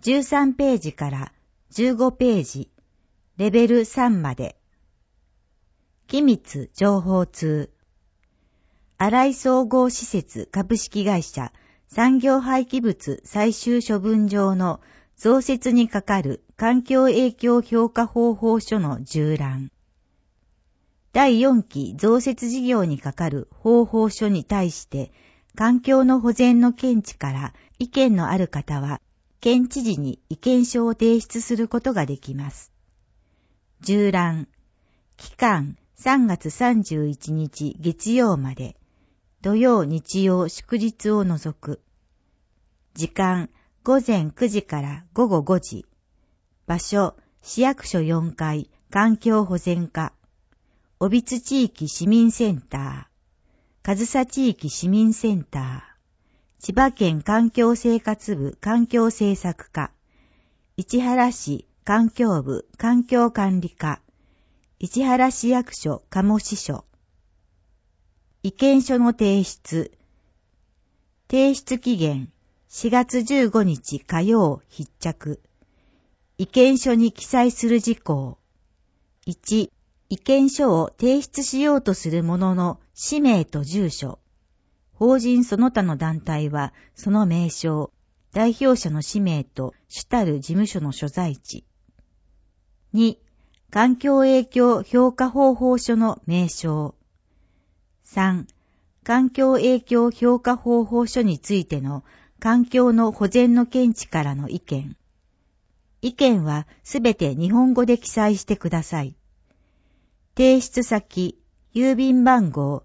13ページから15ページ、レベル3まで。機密情報通。新井総合施設株式会社産業廃棄物最終処分場の増設にかかる環境影響評価方法書の従覧。第4期増設事業にかかる方法書に対して環境の保全の見地から意見のある方は県知事に意見書を提出することができます。従覧。期間3月31日月曜まで。土曜日曜祝日を除く。時間午前9時から午後5時。場所市役所4階環境保全課。小櫃地域市民センター。上総地域市民センター。千葉県環境生活部環境政策課。市原市環境部環境管理課。市原市役所鴨支所。意見書の提出。提出期限4月15日火曜必着。意見書に記載する事項。1、意見書を提出しようとする者の氏名と住所。法人その他の団体はその名称、代表者の氏名と主たる事務所の所在地。2、環境影響評価方法書の名称。3、環境影響評価方法書についての環境の保全の見地からの意見。意見はすべて日本語で記載してください。提出先、郵便番号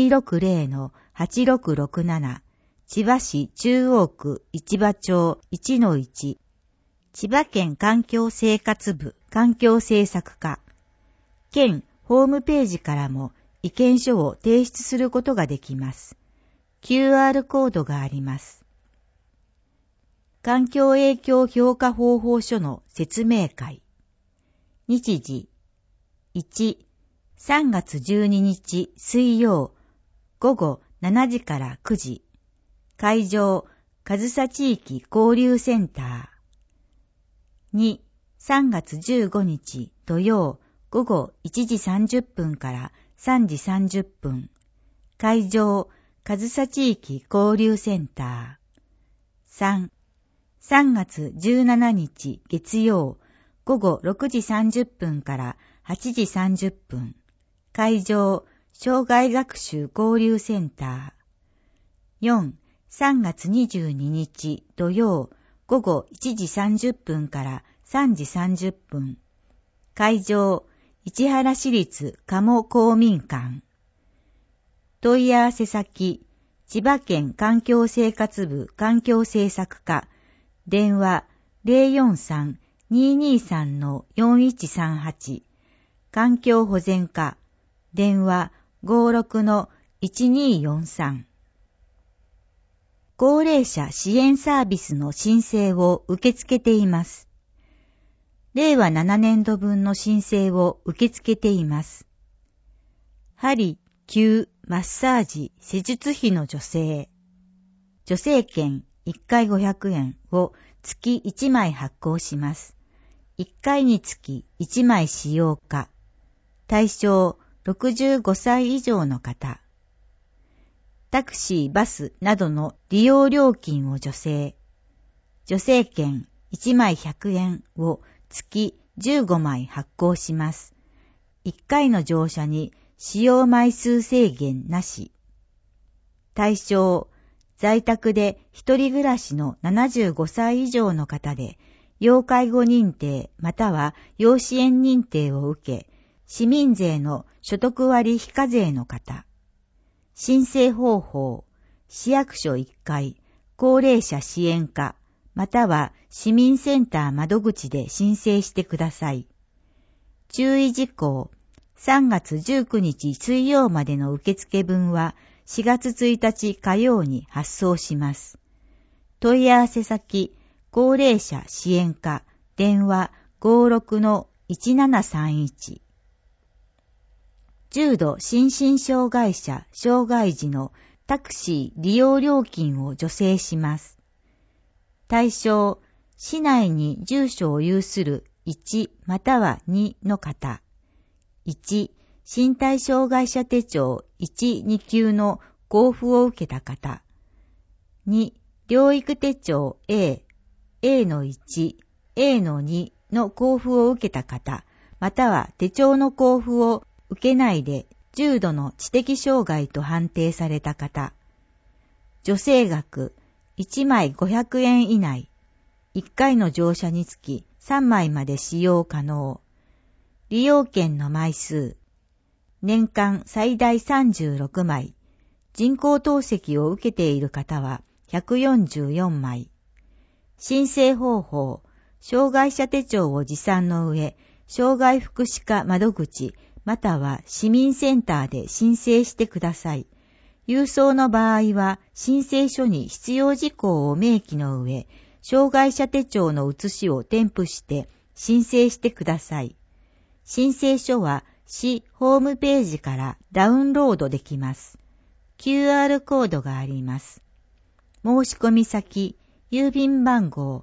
260-8667 千葉市中央区市場町 1-1 千葉県環境生活部環境政策課。県ホームページからも意見書を提出することができます。QR コードがあります。環境影響評価方法書の説明会。日時。1、3月12日水曜午後7時から9時。会場、上総地域交流センター。2、3月15日土曜午後1時30分から3時30分。会場、上総地域交流センター。3、3月17日月曜午後6時30分から8時30分。会場、障害学習交流センター。4、3月22日土曜午後1時30分から3時30分。会場、市原市立鴨公民館。問い合わせ先、千葉県環境生活部環境政策課。電話 043-223-4138。環境保全課。電話 56-1243。高齢者支援サービスの申請を受け付けています。令和7年度分の申請を受け付けています。針、灸、マッサージ、施術費の助成。助成券1回500円を月1枚発行します。1回につき1枚使用可。対象65歳以上の方。タクシー、バスなどの利用料金を助成。助成券1枚100円を月15枚発行します。1回の乗車に使用枚数制限なし。対象、在宅で一人暮らしの75歳以上の方で、要介護認定または要支援認定を受け、市民税の所得割非課税の方。申請方法、市役所1階、高齢者支援課、または市民センター窓口で申請してください。注意事項、3月19日水曜までの受付分は4月1日火曜に発送します。問い合わせ先、高齢者支援課、電話 56-1731。重度心身障害者障害児のタクシー利用料金を助成します。対象、 市内に住所を有する1または2の方。1、身体障害者手帳1、2級の交付を受けた方。2、療育手帳 A、A-1、A-2 の交付を受けた方、または手帳の交付を受けないで重度の知的障害と判定された方。助成額1枚500円以内。1回の乗車につき3枚まで使用可能。利用券の枚数。年間最大36枚。人工透析を受けている方は144枚。申請方法。障害者手帳を持参の上、障害福祉課窓口または市民センターで申請してください。郵送の場合は申請書に必要事項を明記の上、障害者手帳の写しを添付して申請してください。申請書は市ホームページからダウンロードできます。QR コードがあります。申し込み先、郵便番号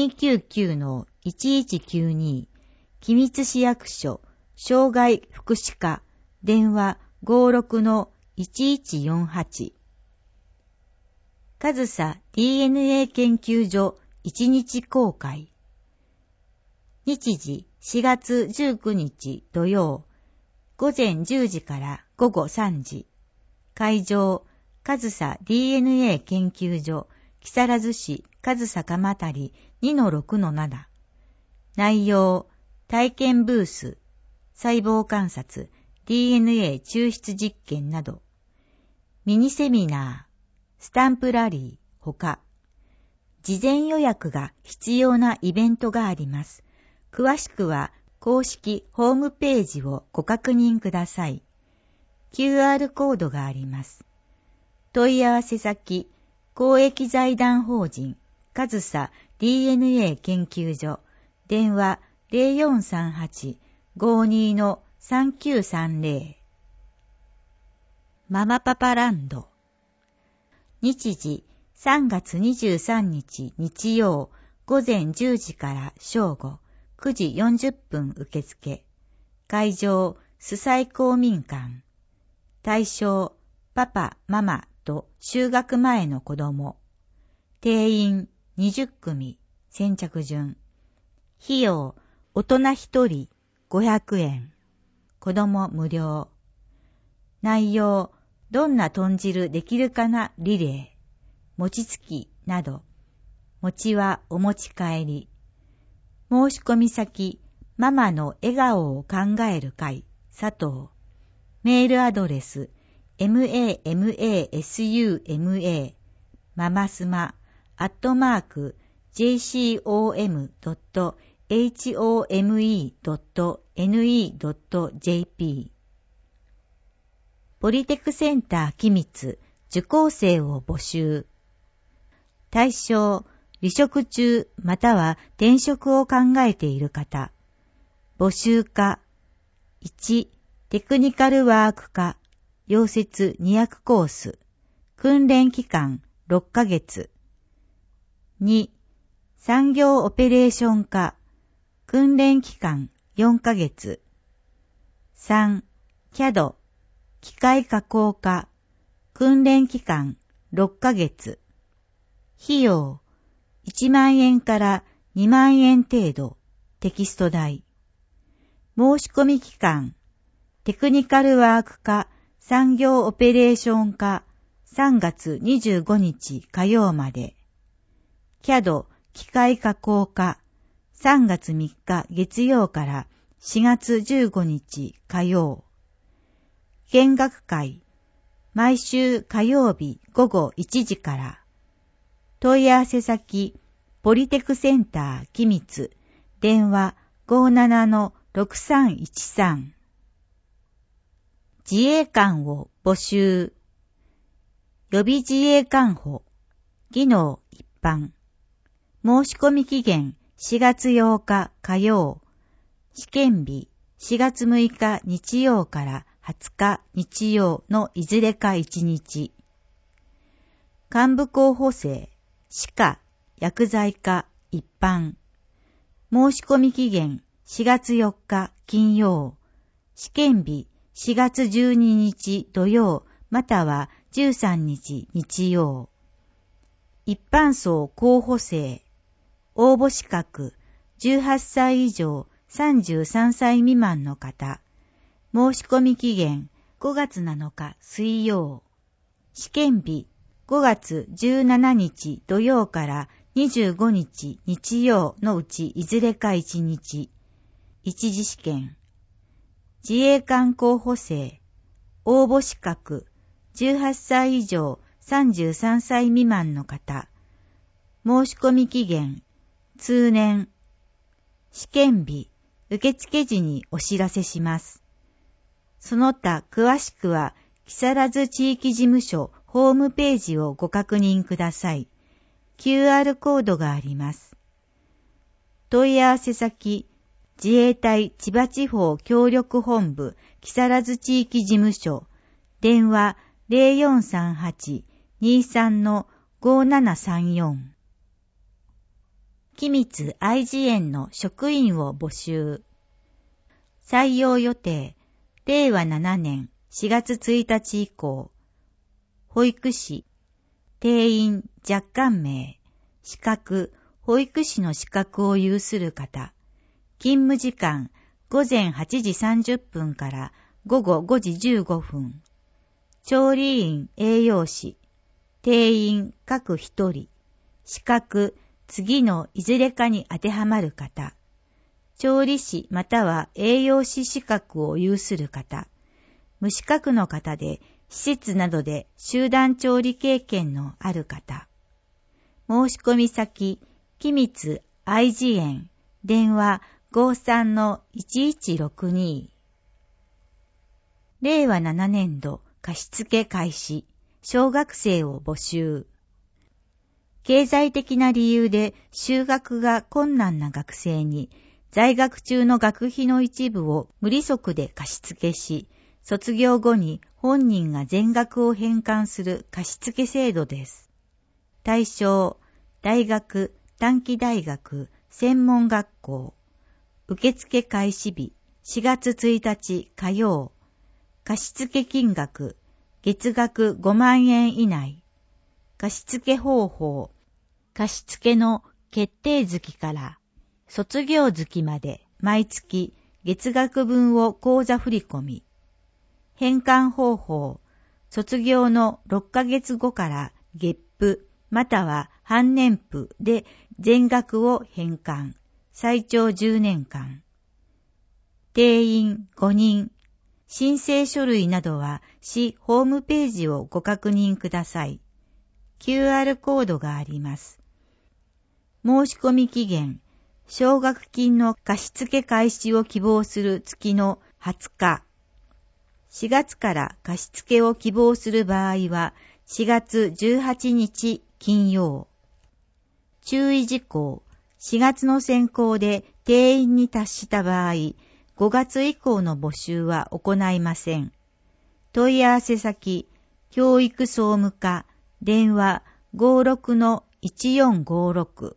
299-1192 君津市役所障害福祉課電話 56-1148 上総 DNA 研究所1日公開日時4月19日土曜午前10時から午後3時会場上総 DNA 研究所木更津市上総鎌足 2-6-7 内容体験ブース細胞観察 DNA 抽出実験などミニセミナースタンプラリーほか事前予約が必要なイベントがあります。詳しくは公式ホームページをご確認ください。QR コードがあります。問い合わせ先、公益財団法人上総 DNA 研究所電話 0438-52-3930 ママパパランド日時3月23日日曜午前10時から正午9時40分受付会場須西公民館対象パパママと就学前の子供定員20組先着順費用大人1人500円子供無料内容どんな豚汁できるかなリレー餅つきなど餅はお持ち帰り申し込み先ママの笑顔を考える会佐藤メールアドレス mamasuma ママスマ@jcom.home.ne.jp ポリテクセンター君津受講生を募集対象離職中または転職を考えている方募集科1テクニカルワーク科溶接200コース訓練期間6ヶ月2産業オペレーション科訓練期間4ヶ月3 CAD 機械加工科訓練期間6ヶ月費用1万円から2万円程度テキスト代申し込み期間テクニカルワーク科産業オペレーション科3月25日火曜まで CAD 機械加工科3月3日月曜から4月15日火曜見学会毎週火曜日午後1時から問い合わせ先ポリテクセンター君津電話 57-6313 自衛官を募集予備自衛官補技能一般申し込み期限4月8日火曜試験日4月6日日曜から20日日曜のいずれか1日幹部候補生歯科薬剤科一般。申し込み期限4月4日金曜。試験日4月12日土曜または13日日曜。一般層候補生。応募資格18歳以上33歳未満の方。申し込み期限5月7日水曜。試験日5月17日土曜から25日日曜のうちいずれか1日。一次試験。自衛官候補生。応募資格18歳以上33歳未満の方。申し込み期限通年。試験日受付時にお知らせします。その他詳しくは木更津地域事務所ホームページをご確認ください。QR コードがあります。問い合わせ先自衛隊千葉地方協力本部木更津地域事務所電話 0438-23-5734 君津愛知園の職員を募集。採用予定令和7年4月1日以降。保育士定員若干名資格保育士の資格を有する方。勤務時間午前8時30分から午後5時15分。調理員栄養士定員各1人。資格次のいずれかに当てはまる方。調理師または栄養士資格を有する方。無資格の方で施設などで集団調理経験のある方。申し込み先君津愛知園電話 53-1162 令和7年度貸付開始小学生を募集。経済的な理由で就学が困難な学生に在学中の学費の一部を無利息で貸付し、卒業後に本人が全額を返還する貸付制度です。対象、大学、短期大学、専門学校。受付開始日、4月1日火曜。貸付金額、月額5万円以内。貸付方法、貸付の決定月から卒業月まで毎月月額分を口座振込。返還方法、卒業の6ヶ月後から月付または半年付で全額を返還。最長10年間。定員5人。申請書類などは市ホームページをご確認ください。QR コードがあります。申し込み期限、奨学金の貸付開始を希望する月の20日。4月から貸付を希望する場合は4月18日金曜。注意事項、4月の選考で定員に達した場合、5月以降の募集は行いません。問い合わせ先、教育総務課、電話 56-1456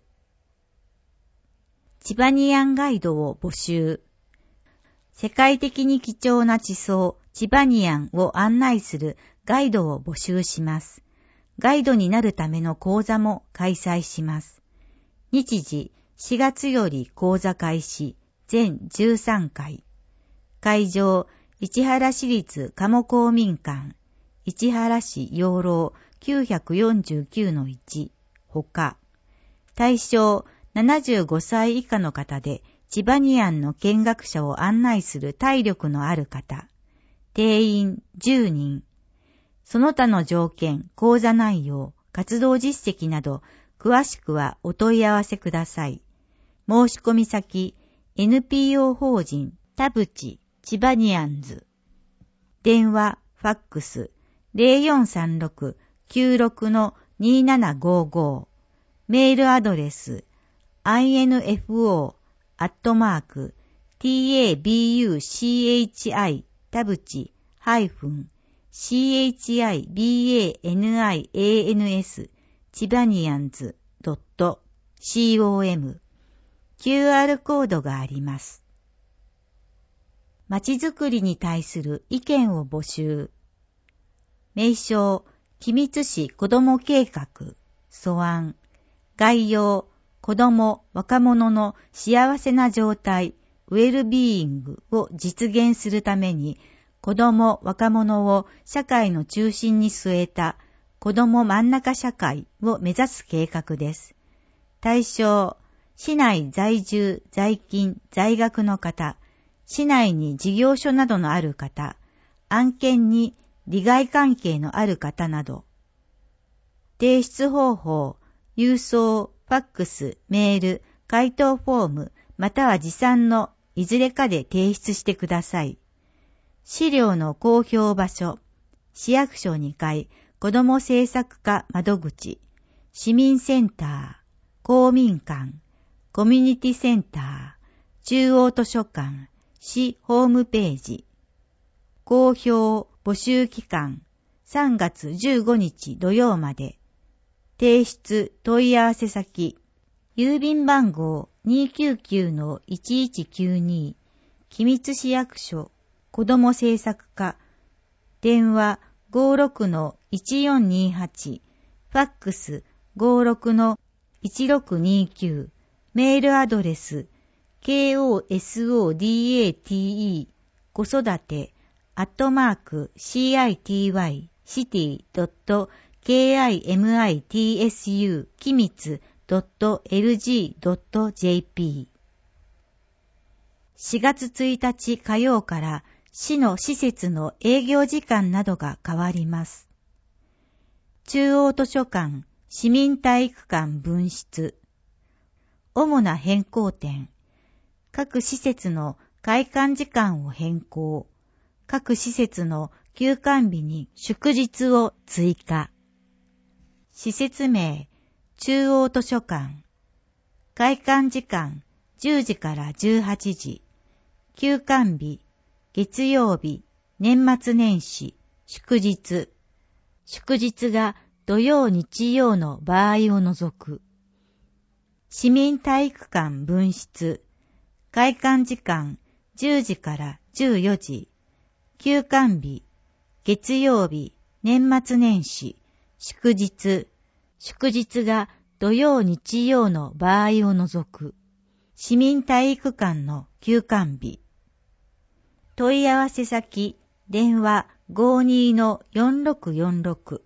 チバニアンガイドを募集。世界的に貴重な地層、チバニアンを案内するガイドを募集します。ガイドになるための講座も開催します。日時、4月より講座開始、全13回。会場、市原市立鴨公民館、市原市養老949-1、ほか。対象、75歳以下の方で、チバニアンの見学者を案内する体力のある方。定員10人。その他の条件、講座内容、活動実績など、詳しくはお問い合わせください。申し込み先、NPO 法人田淵チバニアンズ。電話、ファックス、0436-96-2755。メールアドレス、info@tabuchi 田淵-chibanans チバニアンズ .com、QR コードがあります。まちづくりに対する意見を募集。名称、君津市子ども計画、素案。概要、子ども・若者の幸せな状態、ウェルビーイングを実現するために、子ども・若者を社会の中心に据えた子ども真ん中社会を目指す計画です。対象、市内在住・在勤・在学の方、市内に事業所などのある方、案件に利害関係のある方など。提出方法、郵送、ファックス、メール、回答フォーム、または持参のいずれかで提出してください。資料の公表場所、市役所2階、子ども政策課窓口、市民センター、公民館、コミュニティセンター、中央図書館、市ホームページ。公表募集期間、3月15日土曜まで。提出問い合わせ先、郵便番号 299-1192、君津市役所、子ども政策課、電話 56-1428、ファックス 56-1629、メールアドレス、KOSODATE、子育て、@city.kimitsu きみつ .lg.jp 4月1日火曜から市の施設の営業時間などが変わります。中央図書館、市民体育館分室。主な変更点。各施設の開館時間を変更。各施設の休館日に祝日を追加。施設名、中央図書館。開館時間、10時から18時。休館日、月曜日、年末年始、祝日。祝日が土曜日曜の場合を除く。市民体育館分室。開館時間、10時から14時。休館日、月曜日、年末年始、祝日。祝日が土曜日曜の場合を除く。市民体育館の休館日。問い合わせ先、電話 52-4646。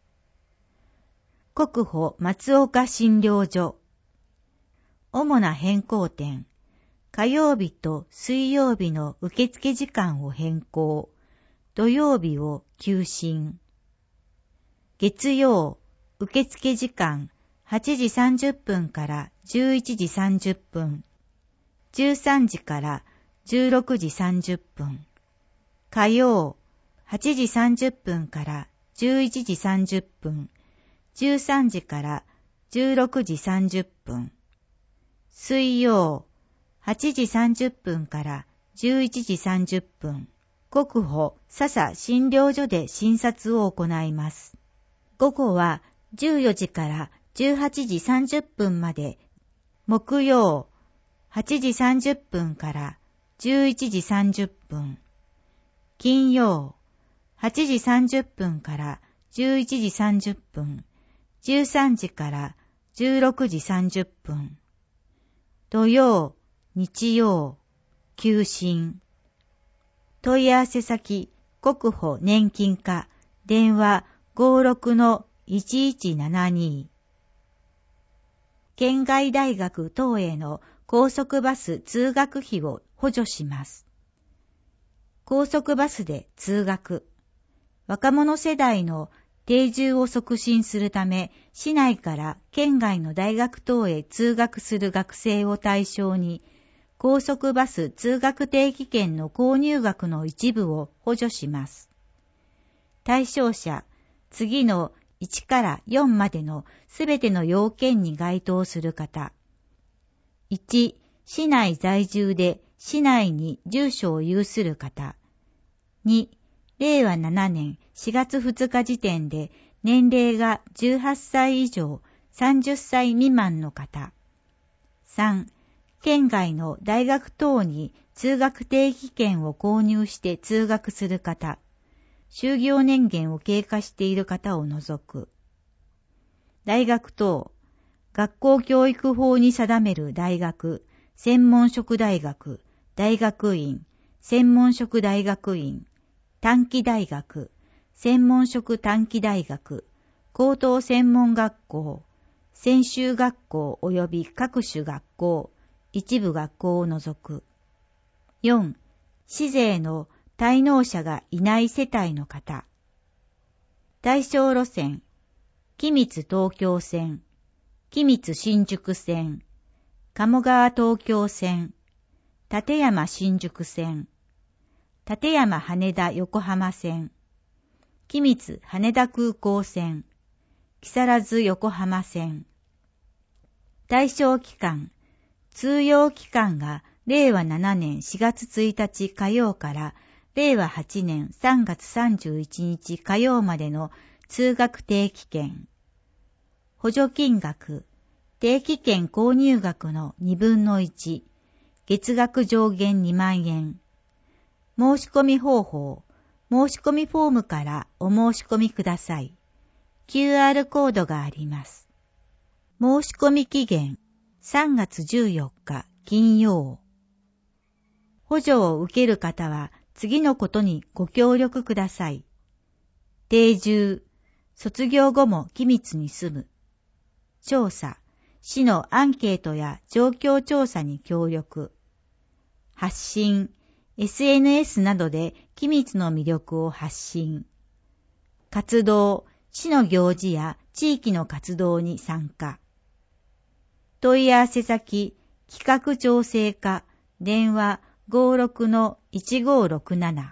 国保松岡診療所。主な変更点。火曜日と水曜日の受付時間を変更。土曜日を休診。月曜、受付時間8時30分から11時30分。13時から16時30分。火曜、8時30分から11時30分。13時から16時30分。水曜、8時30分から11時30分。国保笹診療所で診察を行います。午後は14時から18時30分まで。木曜、8時30分から11時30分。金曜、8時30分から11時30分。13時から16時30分。土曜、日曜、休診。問い合わせ先、国保年金課、電話 56-1172。県外大学等への高速バス通学費を補助します。高速バスで通学。若者世代の定住を促進するため、市内から県外の大学等へ通学する学生を対象に、高速バス通学定期券の購入額の一部を補助します。対象者、次の1から4までのすべての要件に該当する方。1、市内在住で市内に住所を有する方。2、令和7年4月2日時点で年齢が18歳以上30歳未満の方。 3、県外の大学等に通学定期券を購入して通学する方、就業年限を経過している方を除く。大学等、学校教育法に定める大学、専門職大学、大学院、専門職大学院、短期大学、専門職短期大学、高等専門学校、専修学校及び各種学校、一部学校を除く。4. 市税の滞納者がいない世帯の方。対象路線、君津東京線、君津新宿線、鴨川東京線、立山新宿線、立山羽田横浜線、君津羽田空港線、木更津横浜線。対象期間、通用期間が令和7年4月1日火曜から令和8年3月31日火曜までの通学定期券。補助金額、定期券購入額の2分の1、月額上限2万円。申し込み方法、申し込みフォームからお申し込みください。QR コードがあります。申し込み期限、3月14日金曜。補助を受ける方は次のことにご協力ください。定住、卒業後も君津に住む。調査、市のアンケートや状況調査に協力。発信、SNS などで君津の魅力を発信。活動、市の行事や地域の活動に参加。問い合わせ先、企画調整課、電話 56-1567。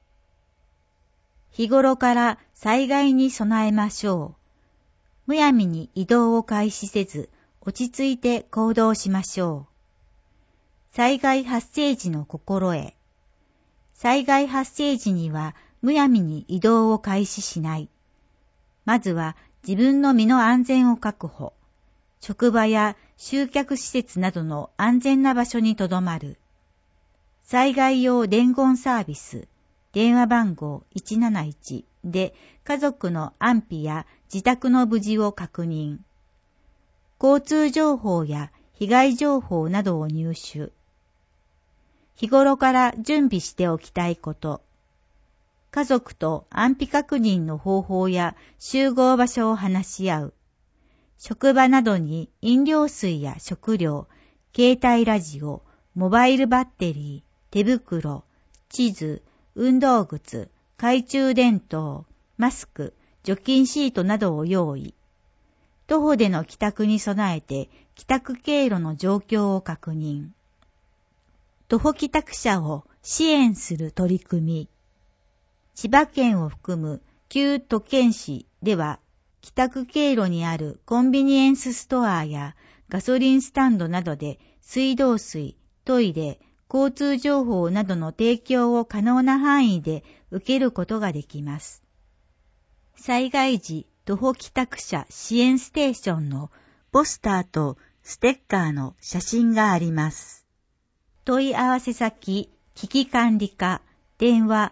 日頃から災害に備えましょう。むやみに移動を開始せず、落ち着いて行動しましょう。災害発生時の心得。災害発生時にはむやみに移動を開始しない。まずは自分の身の安全を確保。職場や集客施設などの安全な場所に留まる。災害用伝言サービス、電話番号171で家族の安否や自宅の無事を確認。交通情報や被害情報などを入手。日頃から準備しておきたいこと。家族と安否確認の方法や集合場所を話し合う。職場などに飲料水や食料、携帯ラジオ、モバイルバッテリー、手袋、地図、運動靴、懐中電灯、マスク、除菌シートなどを用意。徒歩での帰宅に備えて帰宅経路の状況を確認。徒歩帰宅者を支援する取り組み。千葉県を含む旧都県市では、帰宅経路にあるコンビニエンスストアやガソリンスタンドなどで水道水、トイレ、交通情報などの提供を可能な範囲で受けることができます。災害時徒歩帰宅者支援ステーションのポスターとステッカーの写真があります。問い合わせ先、危機管理課、電話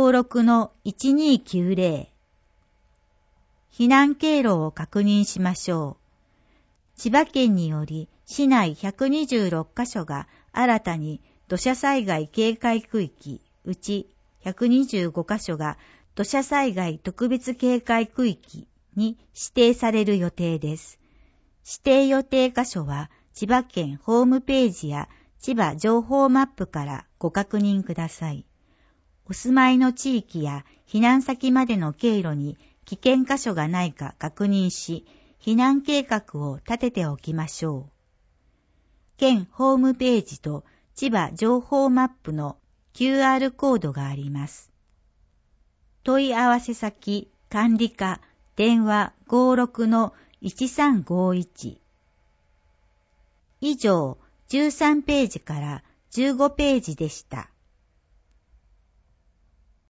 56-1290。避難経路を確認しましょう。千葉県により市内126カ所が新たに土砂災害警戒区域、うち125カ所が土砂災害特別警戒区域に指定される予定です。指定予定箇所は千葉県ホームページや千葉情報マップからご確認ください。お住まいの地域や避難先までの経路に危険箇所がないか確認し、避難計画を立てておきましょう。県ホームページと千葉情報マップの QR コードがあります。問い合わせ先、管理課、電話 56-1351。以上、13ページから15ページでした。